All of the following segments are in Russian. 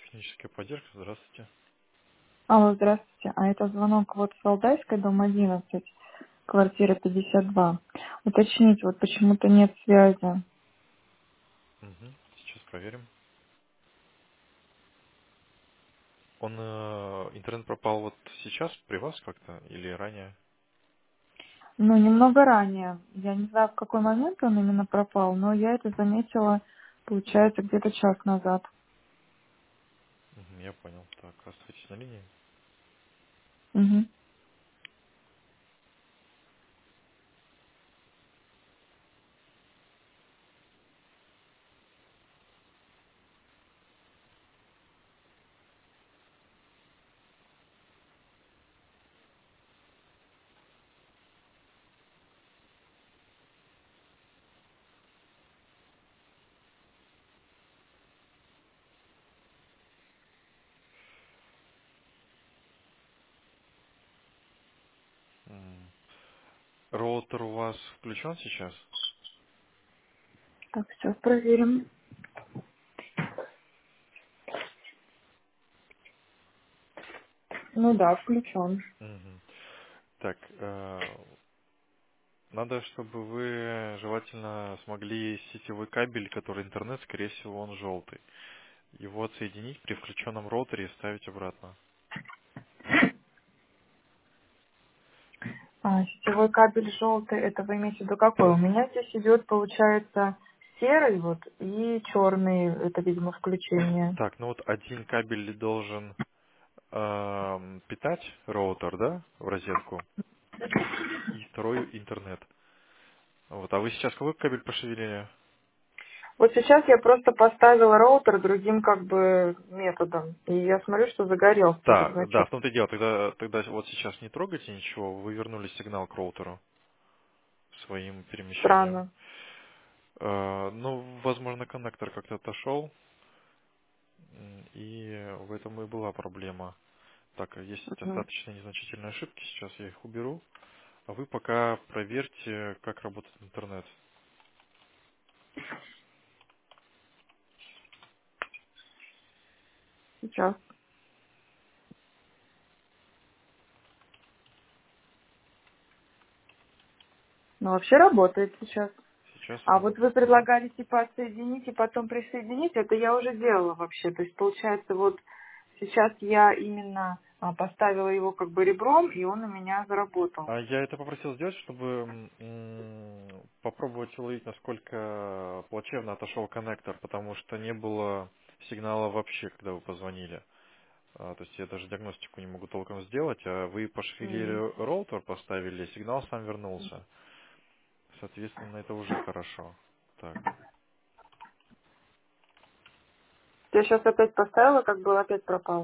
Техническая поддержка, здравствуйте. Алло, здравствуйте. А это звонок вот с Валдайской, дом 11, квартира 52. Уточнить, вот почему-то нет связи. Мгм. Сейчас проверим. Он, интернет пропал вот сейчас при вас как-то или ранее? Ну, немного ранее. Я не знаю, в какой момент он именно пропал, но я это заметила, получается, где-то час назад. Мгм, я понял. Так, оставайтесь на линии. Угу. Роутер у вас включен сейчас? Так, сейчас проверим. Ну да, включен. Мгм. Так, надо, чтобы вы желательно смогли сетевой кабель, который интернет, скорее всего, он желтый. Его отсоединить при включенном роутере и ставить обратно. А, сетевой кабель желтый, это вы имеете в виду какой? У меня здесь идет, получается, серый вот и черный, это, видимо, включение. Так, ну вот один кабель должен питать роутер, да, в розетку, и второй интернет. Вот, а вы сейчас какой кабель пошевелили? Вот сейчас я просто поставила роутер другим как бы методом. И я смотрю, что загорелся этот Да, значок. в том-то и дело. Тогда вот сейчас не трогайте ничего, вы вернули сигнал к роутеру своим перемещением. Странно. Ну, возможно, коннектор как-то отошел, и в этом и была проблема. Так, есть Мгм. достаточно незначительные ошибки, сейчас я их уберу. А вы пока проверьте, как работает интернет. Сейчас. Ну, вообще работает сейчас. Сейчас А вот вы работает. Мгм. предлагали типа отсоединить и потом присоединить. Это я уже делала вообще. То есть, получается, вот сейчас я именно поставила его как бы ребром, и он у меня заработал. А я это попросил сделать, чтобы попробовать уловить, насколько плачевно отошел коннектор, потому что не было сигнала вообще, когда вы позвонили. То есть я даже диагностику не могу толком сделать, а вы М. пошевелили роутер, поставили, сигнал сам вернулся. Соответственно, это уже хорошо. Так. Я сейчас опять поставила, как был, опять пропал.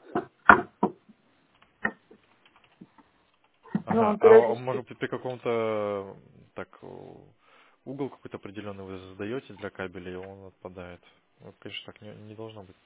Ну, Ага, он а периодически. может быть при каком-то так угол какой-то определенный вы задаете для кабеля, и он отпадает. Ну, конечно, так не должно быть.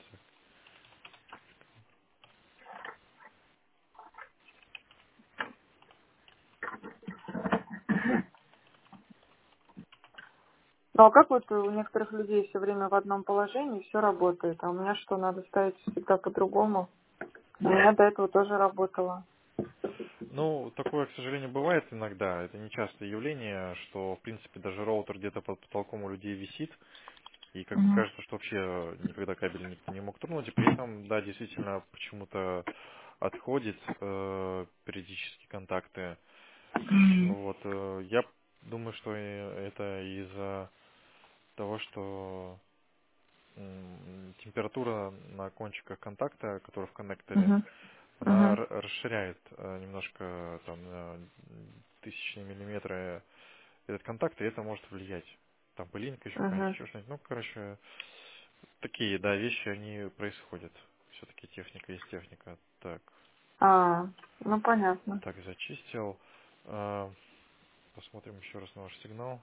Ну, а как вот у некоторых людей все время в одном положении все работает, а у меня что, надо ставить всегда по-другому? У меня до этого тоже работало. Ну, такое, к сожалению, бывает иногда. Это нечастое явление, что, в принципе, даже роутер где-то под потолком у людей висит, и как бы Мгм. кажется, что вообще никогда кабель никто не мог тронуть, и при этом, да, действительно, почему-то отходит периодически контакты. Мгм. Вот, я думаю, что это из-за того, что температура на кончиках контакта, который в коннекторе, Мгм. она Мгм. расширяет немножко там на тысячные миллиметры этот контакт, и это может влиять. Там пылинка еще какая-нибудь, Мгм. еще что-нибудь. Ну, короче, такие, да, вещи, они происходят. Все-таки техника есть техника. Так, А, ну понятно. так, зачистил. А, Посмотрим еще раз на ваш сигнал.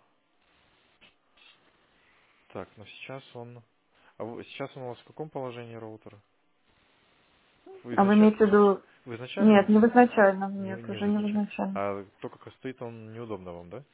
Так, ну сейчас он... сейчас он у вас в каком положении роутера? А вы имеете в виду... Вы изначально Нет, не в изначальном, не, нет, не уже не в изначально. изначальном. А то, как стоит, он неудобно вам, да?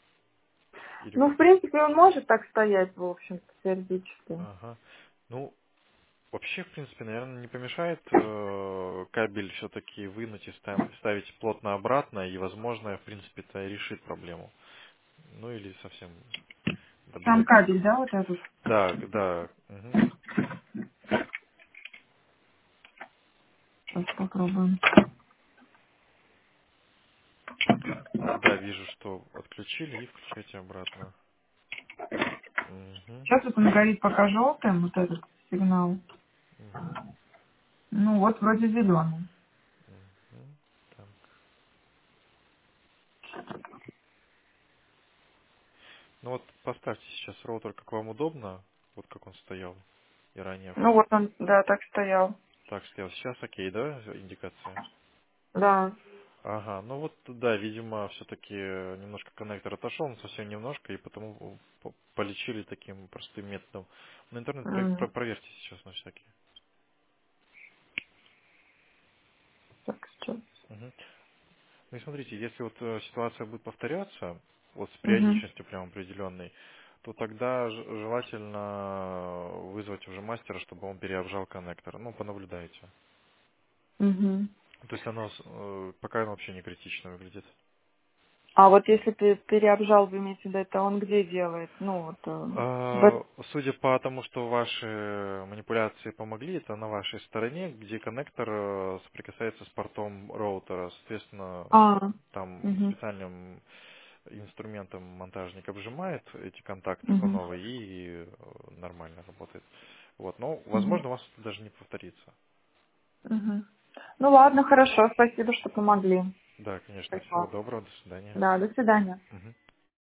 Или Ну, как? в принципе, он может так стоять, в общем-то, теоретически. Ага. Ну, Вообще, в принципе, наверное, не помешает кабель все-таки вынуть и ставить плотно обратно, и, возможно, в принципе, это решит проблему. Ну или совсем Сам обязательно. кабель, да, вот этот? Да, да. Мгм. Сейчас попробуем. Да, вижу, что отключили и включайте обратно. Угу, Сейчас вот он горит пока желтым, вот этот сигнал. угу, Ну вот вроде зеленый. угу. Так. Ну вот поставьте сейчас роутер, как вам удобно, вот как он стоял и ранее. Ну вот он, да, так стоял. Так, стоял. Сейчас окей, да, индикация? Да. Ага, ну вот, да, видимо, все-таки немножко коннектор отошел, но совсем немножко, и потому полечили таким простым методом. На интернет М, проверьте сейчас на всякий. Так, сейчас. Мгм. Ну и смотрите, если вот ситуация будет повторяться, вот с Угу. периодичностью прям определенной, то тогда желательно вызвать уже мастера, чтобы он переобжал коннектор. Ну, понаблюдайте. Угу. То есть оно пока оно вообще не критично выглядит. А вот если ты переобжал, вы имеете в виду, это он где делает? Ну вот Судя по тому, что ваши манипуляции помогли, это на вашей стороне, где коннектор соприкасается с портом роутера. Соответственно, А, там угу. специальным инструментом монтажник обжимает эти контакты Угу. фоновые и нормально работает. Вот. Но, Угу. возможно, у вас это даже не повторится. Угу. Ну ладно, хорошо, спасибо, что помогли. Да, конечно. Всего Спасибо. доброго. До свидания. Да, до свидания. Мгм.